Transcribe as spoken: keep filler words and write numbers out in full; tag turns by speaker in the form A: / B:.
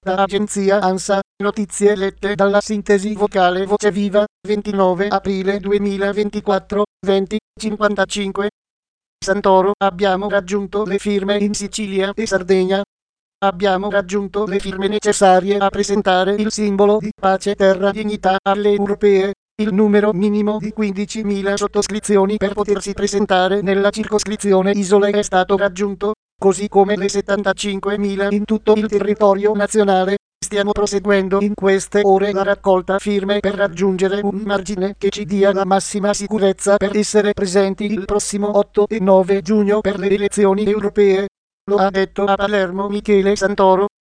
A: Da agenzia ANSA, notizie lette dalla sintesi vocale Voce Viva, ventinove aprile duemilaventiquattro, venti cinquantacinque. Santoro, abbiamo raggiunto le firme in Sicilia e Sardegna. Abbiamo raggiunto le firme necessarie a presentare il simbolo di pace, terra, dignità alle europee. Il numero minimo di quindicimila sottoscrizioni per potersi presentare nella circoscrizione Isole è stato raggiunto, così come le settantacinquemila in tutto il territorio nazionale. Stiamo proseguendo in queste ore la raccolta firme per raggiungere un margine che ci dia la massima sicurezza per essere presenti il prossimo otto e nove giugno per le elezioni europee. Lo ha detto a Palermo Michele Santoro.